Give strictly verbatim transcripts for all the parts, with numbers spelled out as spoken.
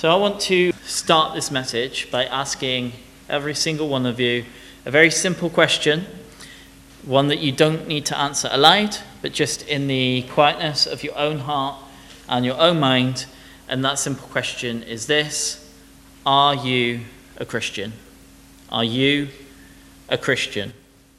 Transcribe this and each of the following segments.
So I want to start this message by asking every single one of you a very simple question, one that you don't need to answer aloud, but just in the quietness of your own heart and your own mind. And that simple question is this: are you a Christian? Are you a Christian?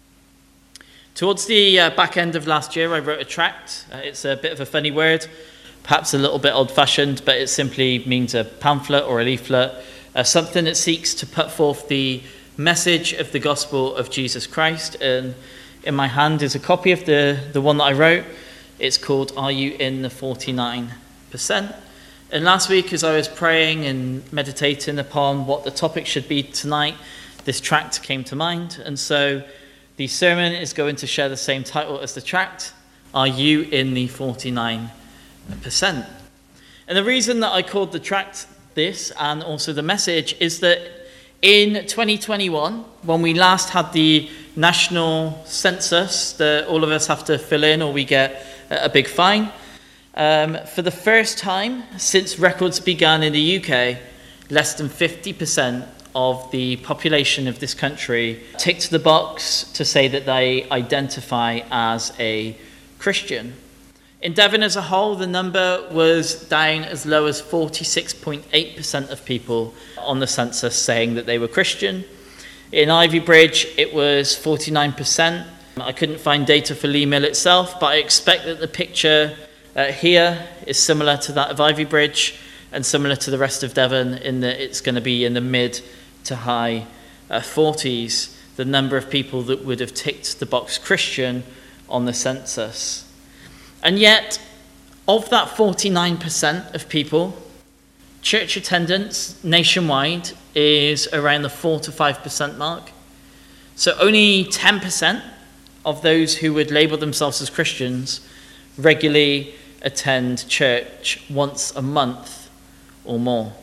Towards the uh, back end of last year, I wrote a tract. Uh, it's a bit of a funny word, perhaps a little bit old-fashioned, but it simply means a pamphlet or a leaflet, uh, something that seeks to put forth the message of the gospel of Jesus Christ. And in my hand is a copy of the, the one that I wrote. It's called Are You in the forty-nine percent? And last week, as I was praying and meditating upon what the topic should be tonight, this tract came to mind. And so the sermon is going to share the same title as the tract, Are You in the forty-nine percent? And the reason that I called the tract this, and also the message, is that in twenty twenty-one, when we last had the national census that all of us have to fill in or we get a big fine, um, for the first time since records began in the U K, less than fifty percent of the population of this country ticked the box to say that they identify as a Christian. In Devon as a whole, the number was down as low as forty-six point eight percent of people on the census saying that they were Christian. In Ivybridge, it was forty-nine percent. I couldn't find data for Lee Mill itself, but I expect that the picture uh, here is similar to that of Ivybridge and similar to the rest of Devon in that it's going to be in the mid to high uh, forties, the number of people that would have ticked the box Christian on the census. And yet, of that forty-nine percent of people, church attendance nationwide is around the four to five percent mark. So only ten percent of those who would label themselves as Christians regularly attend church once a month or more.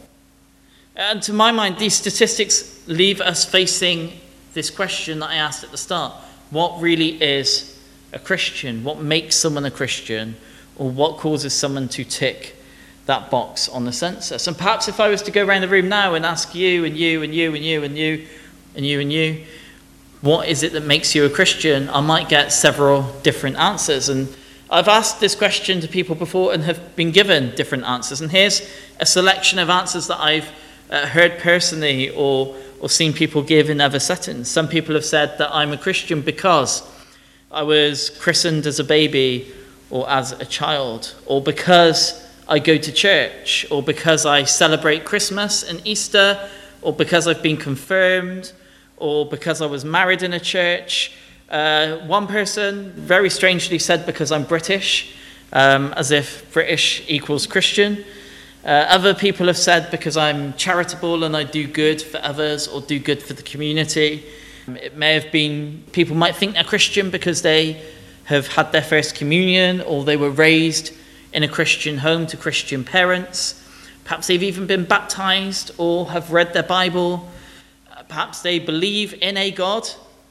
And to my mind, these statistics leave us facing this question that I asked at the start. What really is a Christian? What makes someone a Christian? Or what causes someone to tick that box on the census? And perhaps if I was to go around the room now and ask you and you and you and you and you and you and you, what is it that makes you a Christian? I might get several different answers. And I've asked this question to people before and have been given different answers. And here's a selection of answers that I've uh, heard personally or, or seen people give in other settings. Some people have said that I'm a Christian because I was christened as a baby or as a child, or because I go to church, or because I celebrate Christmas and Easter, or because I've been confirmed, or because I was married in a church. Uh, one person very strangely said because I'm British, um, as if British equals Christian. Uh, other people have said because I'm charitable and I do good for others or do good for the community. It may have been, people might think they're Christian because they have had their first communion or they were raised in a Christian home to Christian parents. Perhaps they've even been baptized or have read their Bible. Uh, perhaps they believe in a God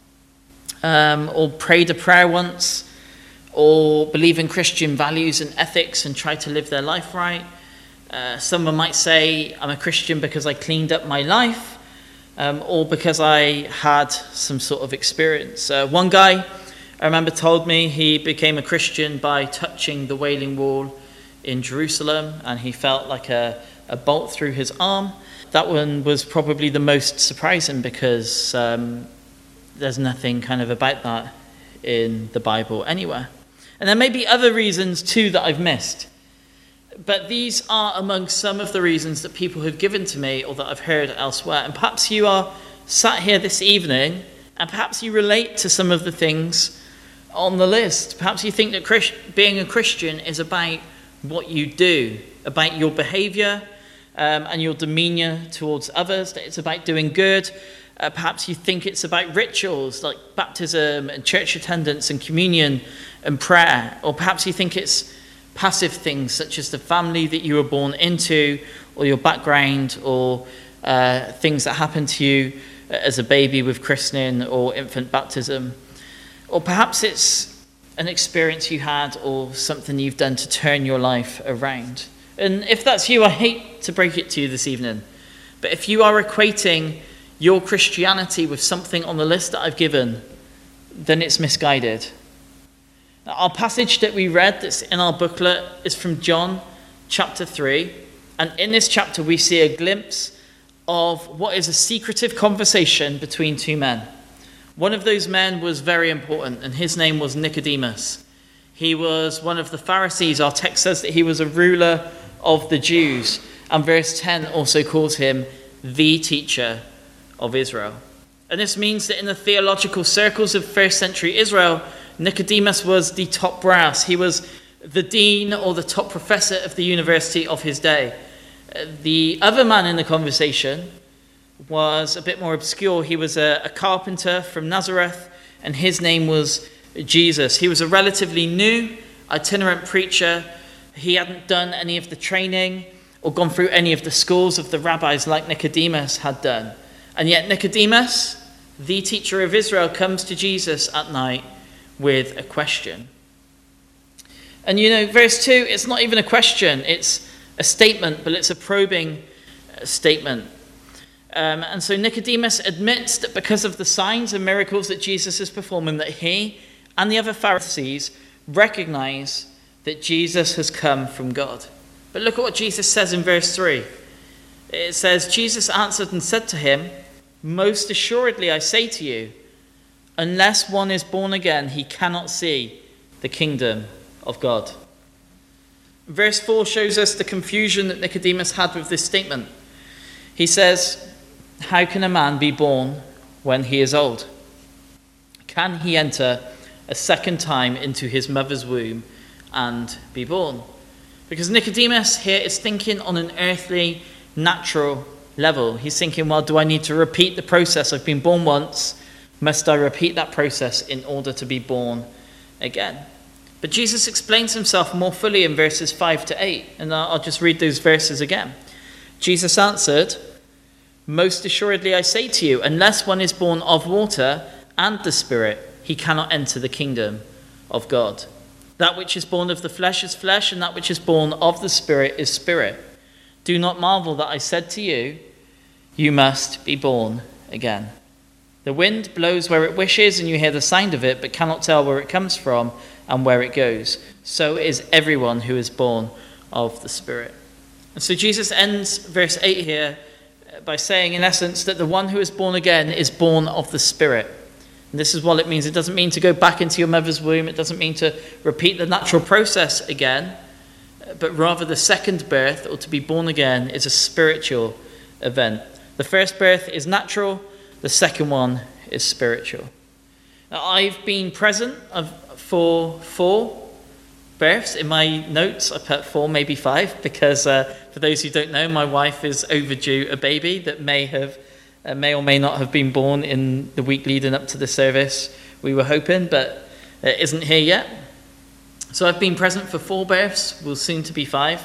um, or prayed a prayer once or believe in Christian values and ethics and try to live their life right. Uh, someone might say, I'm a Christian because I cleaned up my life. Um, or because I had some sort of experience. Uh, one guy, I remember, told me he became a Christian by touching the Wailing Wall in Jerusalem, and he felt like a, a bolt through his arm. That one was probably the most surprising because um, there's nothing kind of about that in the Bible anywhere. And there may be other reasons too that I've missed. But these are among some of the reasons that people have given to me or that I've heard elsewhere. And perhaps you are sat here this evening and perhaps you relate to some of the things on the list. Perhaps you think that Christ- being a Christian is about what you do, about your behavior um, and your demeanor towards others, that it's about doing good. Uh, perhaps you think it's about rituals like baptism and church attendance and communion and prayer. Or perhaps you think it's passive things such as the family that you were born into or your background or uh, things that happened to you as a baby with christening or infant baptism. Or perhaps it's an experience you had or something you've done to turn your life around. And if that's you, I hate to break it to you this evening, but if you are equating your Christianity with something on the list that I've given, then it's misguided. Now, our passage that we read that's in our booklet is from John chapter three. And in this chapter, we see a glimpse of what is a secretive conversation between two men. One of those men was very important, and his name was Nicodemus. He was one of the Pharisees. Our text says that he was a ruler of the Jews. And verse ten also calls him the teacher of Israel. And this means that in the theological circles of first century Israel, Nicodemus was the top brass. He was the dean or the top professor of the university of his day. The other man in the conversation was a bit more obscure. He was a, a carpenter from Nazareth, and his name was Jesus. He was a relatively new, itinerant preacher. He hadn't done any of the training or gone through any of the schools of the rabbis like Nicodemus had done. And yet Nicodemus, the teacher of Israel, comes to Jesus at night with a question. And you know, verse two, it's not even a question, it's a statement, but it's a probing statement. Um, and so Nicodemus admits that because of the signs and miracles that Jesus is performing, that he and the other Pharisees recognize that Jesus has come from God. But look at what Jesus says in verse three. It says, Jesus answered and said to him, most assuredly I say to you, unless one is born again, he cannot see the kingdom of God. Verse four shows us the confusion that Nicodemus had with this statement. He says, how can a man be born when he is old? Can he enter a second time into his mother's womb and be born? Because Nicodemus here is thinking on an earthly, natural level. He's thinking, well, do I need to repeat the process? I've been born once. Must I repeat that process in order to be born again? But Jesus explains himself more fully in verses five to eight. And I'll just read those verses again. Jesus answered, most assuredly I say to you, unless one is born of water and the Spirit, he cannot enter the kingdom of God. That which is born of the flesh is flesh, and that which is born of the Spirit is spirit. Do not marvel that I said to you, you must be born again. The wind blows where it wishes, and you hear the sound of it, but cannot tell where it comes from and where it goes. So is everyone who is born of the Spirit. And so Jesus ends verse eight here by saying, in essence, that the one who is born again is born of the Spirit. And this is what it means. It doesn't mean to go back into your mother's womb. It doesn't mean to repeat the natural process again, but rather the second birth, or to be born again, is a spiritual event. The first birth is natural. The second one is spiritual. Now, I've been present for four births. In my notes, I put four, maybe five, because uh, for those who don't know, my wife is overdue a baby that may have, uh, may or may not have been born in the week leading up to the service. We were hoping, but it isn't here yet. So I've been present for four births, will soon to be five.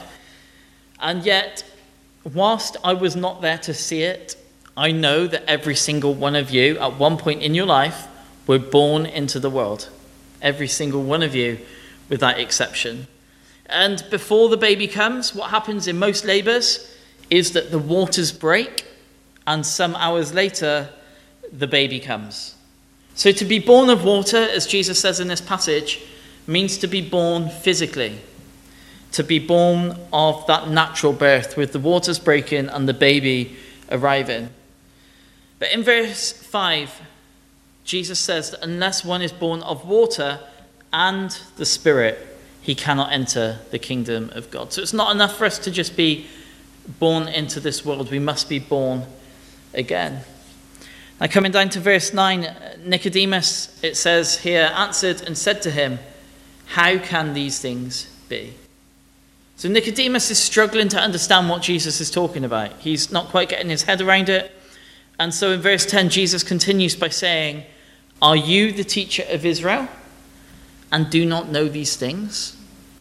And yet, whilst I was not there to see it, I know that every single one of you at one point in your life were born into the world. Every single one of you, with that exception. And before the baby comes, what happens in most labours is that the waters break, and some hours later, the baby comes. So to be born of water, as Jesus says in this passage, means to be born physically. To be born of that natural birth, with the waters breaking and the baby arriving. But in verse five, Jesus says that unless one is born of water and the Spirit, he cannot enter the kingdom of God. So it's not enough for us to just be born into this world. We must be born again. Now, coming down to verse nine, Nicodemus, it says here, answered and said to him, how can these things be? So Nicodemus is struggling to understand what Jesus is talking about. He's not quite getting his head around it. And so in verse ten, Jesus continues by saying, are you the teacher of Israel and do not know these things?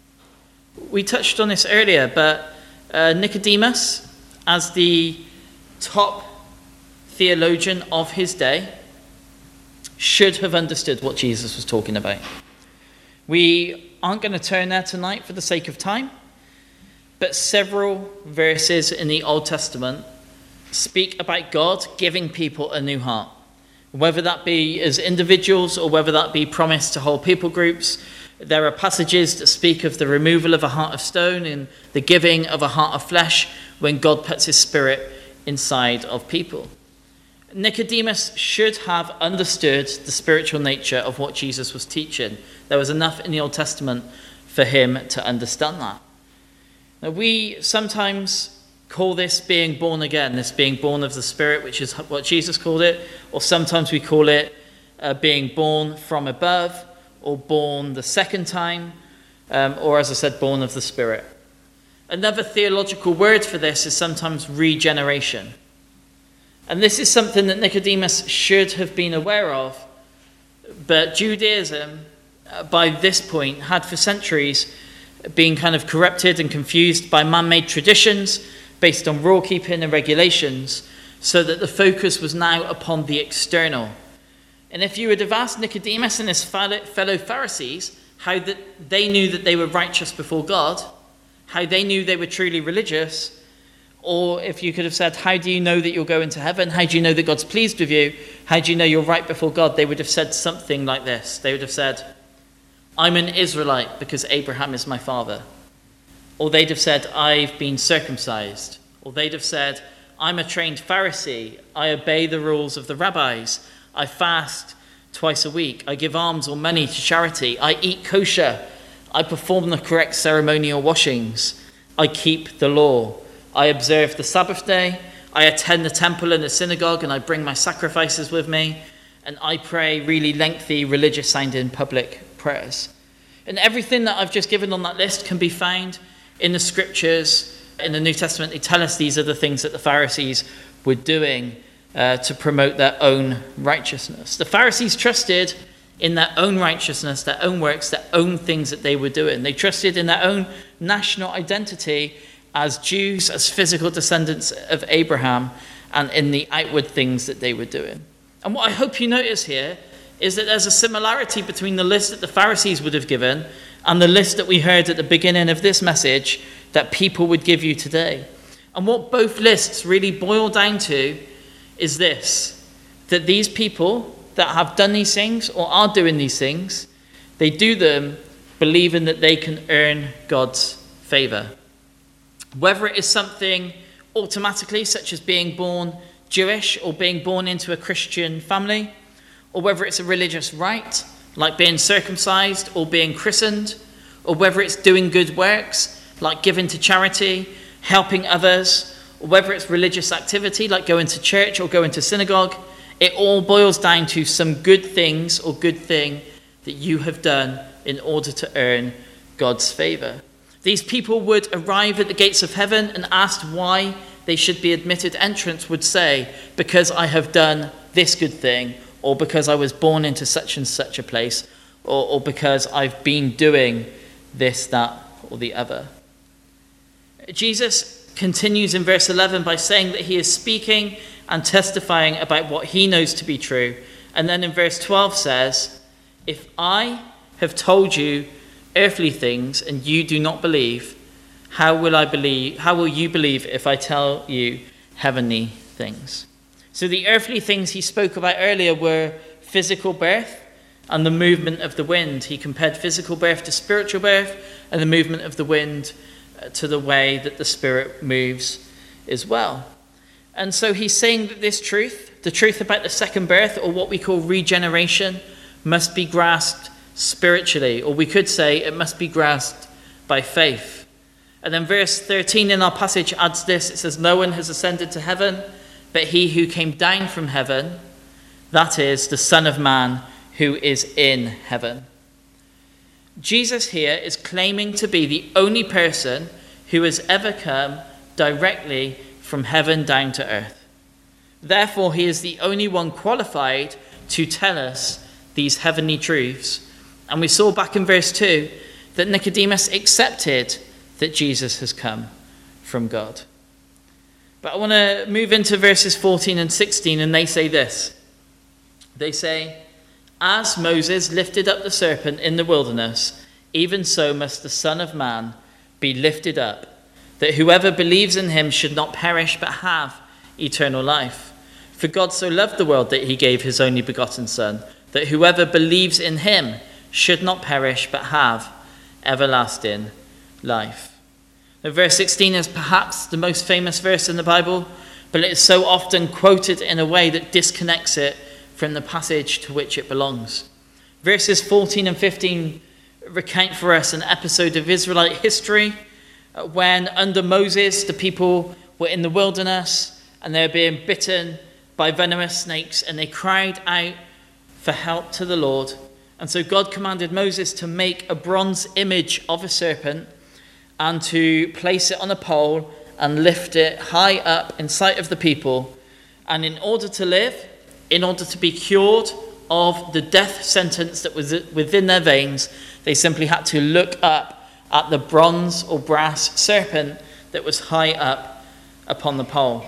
We touched on this earlier, but uh, Nicodemus, as the top theologian of his day, should have understood what Jesus was talking about. We aren't going to turn there tonight for the sake of time, but several verses in the Old Testament speak about God giving people a new heart. Whether that be as individuals or whether that be promised to whole people groups, there are passages that speak of the removal of a heart of stone and the giving of a heart of flesh when God puts his spirit inside of people. Nicodemus should have understood the spiritual nature of what Jesus was teaching. There was enough in the Old Testament for him to understand that. Now, we sometimes call this being born again, this being born of the Spirit, which is what Jesus called it, or sometimes we call it uh, being born from above, or born the second time, um, or as I said, born of the Spirit. Another theological word for this is sometimes regeneration. And this is something that Nicodemus should have been aware of, but Judaism, uh, by this point, had for centuries been kind of corrupted and confused by man-made traditions based on rule keeping and regulations, so that the focus was now upon the external. And if you would have asked Nicodemus and his fellow Pharisees how that they knew that they were righteous before God, how they knew they were truly religious, or if you could have said, how do you know that you'll go into heaven? How do you know that God's pleased with you? How do you know you're right before God? They would have said something like this. They would have said, I'm an Israelite because Abraham is my father. Or they'd have said, I've been circumcised. Or they'd have said, I'm a trained Pharisee. I obey the rules of the rabbis. I fast twice a week. I give alms or money to charity. I eat kosher. I perform the correct ceremonial washings. I keep the law. I observe the Sabbath day. I attend the temple and the synagogue, and I bring my sacrifices with me. And I pray really lengthy, religious-sounding public prayers. And everything that I've just given on that list can be found in the scriptures. In the New Testament, they tell us these are the things that the Pharisees were doing uh, to promote their own righteousness. The Pharisees trusted in their own righteousness, their own works, their own things that they were doing. They trusted in their own national identity as Jews, as physical descendants of Abraham, and in the outward things that they were doing. And what I hope you notice here is that there's a similarity between the list that the Pharisees would have given and the list that we heard at the beginning of this message that people would give you today. And what both lists really boil down to is this, that these people that have done these things or are doing these things, they do them believing that they can earn God's favor. Whether it is something automatically, such as being born Jewish or being born into a Christian family, or whether it's a religious rite, like being circumcised or being christened, or whether it's doing good works, like giving to charity, helping others, or whether it's religious activity, like going to church or going to synagogue, it all boils down to some good things or good thing that you have done in order to earn God's favor. These people would arrive at the gates of heaven and asked why they should be admitted entrance would say, because I have done this good thing, or because I was born into such and such a place, or, or because I've been doing this, that, or the other. Jesus continues in verse eleven by saying that he is speaking and testifying about what he knows to be true. And then in verse twelve says, if I have told you earthly things and you do not believe, how will I believe, how will you believe if I tell you heavenly things? So the earthly things he spoke about earlier were physical birth and the movement of the wind. He compared physical birth to spiritual birth and the movement of the wind to the way that the Spirit moves as well. And so he's saying that this truth, the truth about the second birth, or what we call regeneration, must be grasped spiritually, or we could say it must be grasped by faith. And then verse thirteen in our passage adds this. It says, no one has ascended to heaven, but he who came down from heaven, that is the Son of Man who is in heaven. Jesus here is claiming to be the only person who has ever come directly from heaven down to earth. Therefore, he is the only one qualified to tell us these heavenly truths. And we saw back in verse two that Nicodemus accepted that Jesus has come from God. But I want to move into verses fourteen and sixteen, and they say this. They say, as Moses lifted up the serpent in the wilderness, even so must the Son of Man be lifted up, that whoever believes in him should not perish but have eternal life. For God so loved the world that he gave his only begotten Son, that whoever believes in him should not perish but have everlasting life. Now, verse sixteen is perhaps the most famous verse in the Bible, but it is so often quoted in a way that disconnects it from the passage to which it belongs. Verses fourteen and fifteen recount for us an episode of Israelite history when under Moses the people were in the wilderness and they were being bitten by venomous snakes, and they cried out for help to the Lord. And so God commanded Moses to make a bronze image of a serpent and to place it on a pole and lift it high up in sight of the people. And in order to live, in order to be cured of the death sentence that was within their veins, they simply had to look up at the bronze or brass serpent that was high up upon the pole.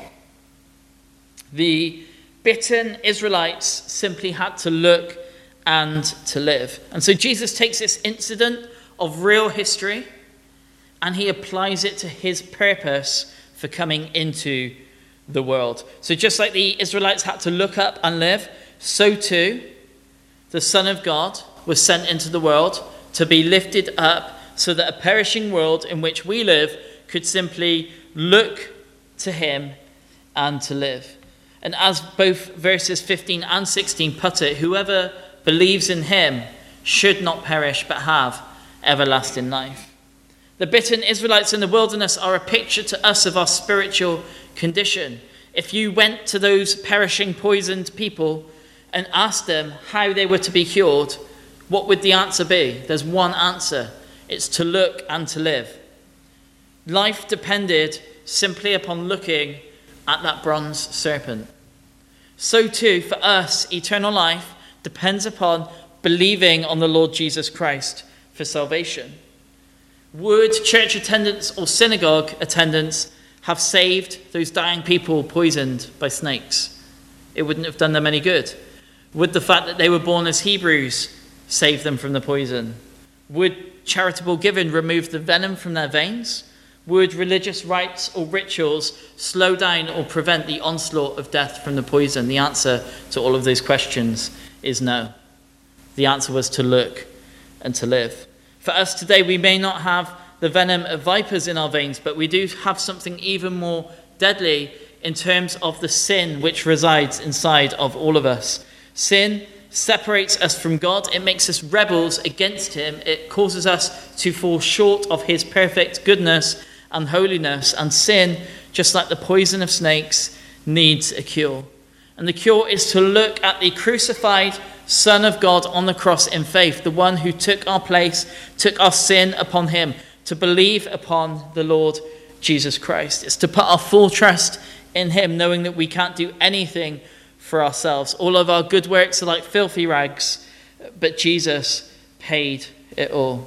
The bitten Israelites simply had to look and to live. And so Jesus takes this incident of real history and he applies it to his purpose for coming into the world. So just like the Israelites had to look up and live, so too the Son of God was sent into the world to be lifted up so that a perishing world in which we live could simply look to him and to live. And as both verses fifteen and sixteen put it, whoever believes in him should not perish but have everlasting life. The bitten Israelites in the wilderness are a picture to us of our spiritual condition. If you went to those perishing, poisoned people and asked them how they were to be cured, what would the answer be? There's one answer. It's to look and to live. Life depended simply upon looking at that bronze serpent. So too, for us, eternal life depends upon believing on the Lord Jesus Christ for salvation. Would church attendance or synagogue attendance have saved those dying people poisoned by snakes? It wouldn't have done them any good. Would the fact that they were born as Hebrews save them from the poison? Would charitable giving remove the venom from their veins? Would religious rites or rituals slow down or prevent the onslaught of death from the poison? The answer to all of those questions is no. The answer was to look and to live. For us today, we may not have the venom of vipers in our veins, but we do have something even more deadly in terms of the sin which resides inside of all of us. Sin separates us from God. It makes us rebels against him. It causes us to fall short of his perfect goodness and holiness. And sin, just like the poison of snakes, needs a cure. And the cure is to look at the crucified Son of God on the cross in faith, the one who took our place, took our sin upon him, to believe upon the Lord Jesus Christ. It's to put our full trust in him, knowing that we can't do anything for ourselves. All of our good works are like filthy rags, but Jesus paid it all.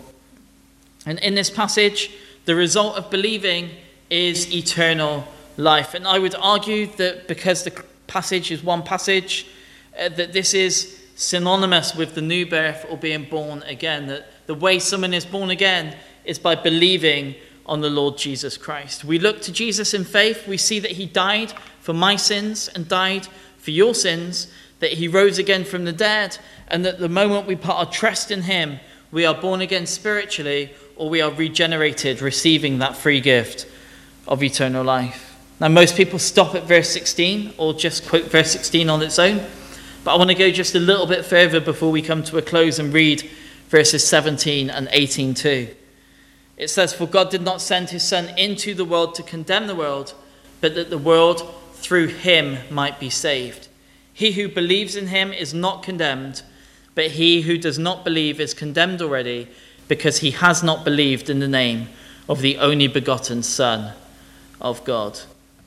And in this passage, the result of believing is eternal life. And I would argue that because the passage is one passage, uh, that this is synonymous with the new birth or being born again. That the way someone is born again is by believing on the Lord Jesus Christ. We look to Jesus in faith. We see that he died for my sins and died for your sins, that he rose again from the dead, and that the moment we put our trust in him, we are born again spiritually, or we are regenerated, receiving that free gift of eternal life. Now, most people stop at verse sixteen or just quote verse sixteen on its own, but I want to go just a little bit further before we come to a close and read verses seventeen and eighteen too. It says, "For God did not send his Son into the world to condemn the world, but that the world through him might be saved. He who believes in him is not condemned, but he who does not believe is condemned already, because he has not believed in the name of the only begotten Son of God."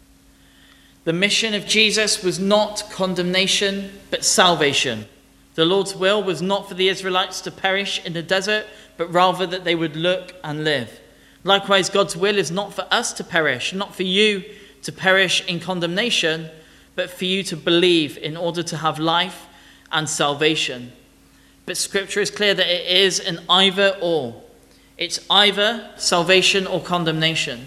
The mission of Jesus was not condemnation, but salvation. The Lord's will was not for the Israelites to perish in the desert, but rather that they would look and live. Likewise, God's will is not for us to perish, not for you to perish in condemnation, but for you to believe in order to have life and salvation. But Scripture is clear that it is an either or. It's either salvation or condemnation.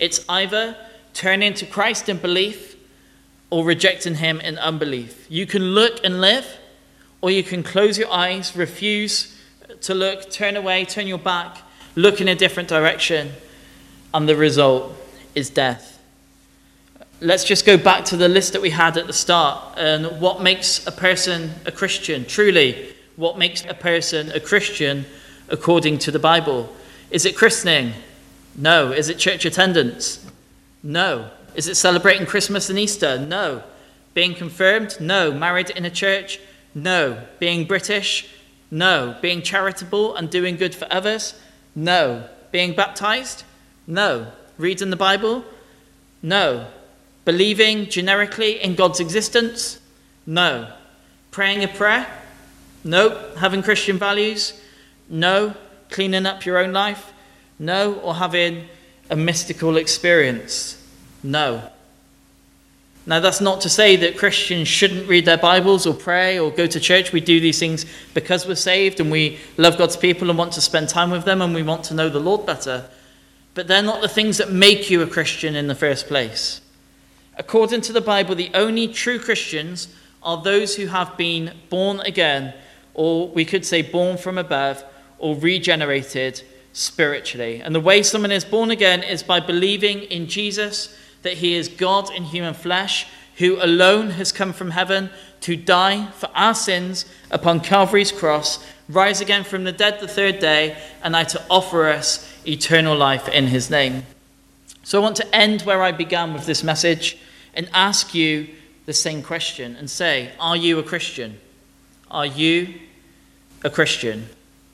It's either turning to Christ in belief or rejecting him in unbelief. You can look and live, or you can close your eyes, refuse to look, turn away, turn your back, look in a different direction, and the result is death. Let's just go back to the list that we had at the start. And what makes a person a Christian? Truly, what makes a person a Christian according to the Bible? Is it christening? No. Is it church attendance? No. Is it celebrating Christmas and Easter? No. Being confirmed? No. Married in a church? No. Being British? No. Being charitable and doing good for others? No. Being baptized? No. Reading the Bible? No. Believing generically in God's existence? No. Praying a prayer? No. Having Christian values? No. Cleaning up your own life? No. Or having a mystical experience? No. Now, that's not to say that Christians shouldn't read their Bibles or pray or go to church. We do these things because we're saved and we love God's people and want to spend time with them and we want to know the Lord better. But they're not the things that make you a Christian in the first place. According to the Bible, the only true Christians are those who have been born again, or we could say born from above, or regenerated spiritually. And the way someone is born again is by believing in Jesus, that he is God in human flesh, who alone has come from heaven to die for our sins upon Calvary's cross, rise again from the dead the third day, and now to offer us eternal life in his name. So I want to end where I began with this message and ask you the same question and say, are you a Christian? Are you a Christian?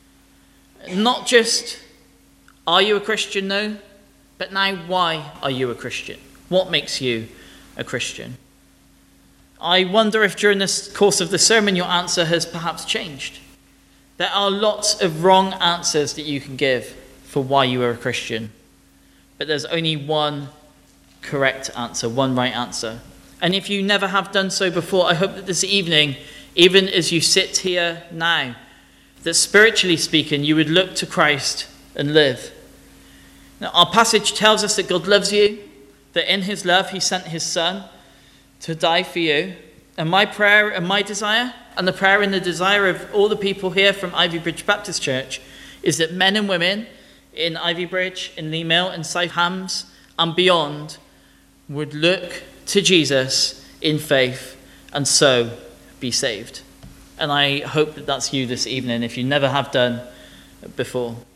Not just, are you a Christian, no, but now why are you a Christian? What makes you a Christian? I wonder if during this course of the sermon your answer has perhaps changed. There are lots of wrong answers that you can give for why you are a Christian. But there's only one correct answer, one right answer. And if you never have done so before, I hope that this evening, even as you sit here now, that spiritually speaking, you would look to Christ and live. Now, our passage tells us that God loves you, that in his love he sent his Son to die for you. And my prayer and my desire, and the prayer and the desire of all the people here from Ivy Bridge Baptist Church, is that men and women in Ivy Bridge, in Lee Mill, in South Hams, and beyond, would look to Jesus in faith and so be saved. And I hope that that's you this evening, if you never have done before.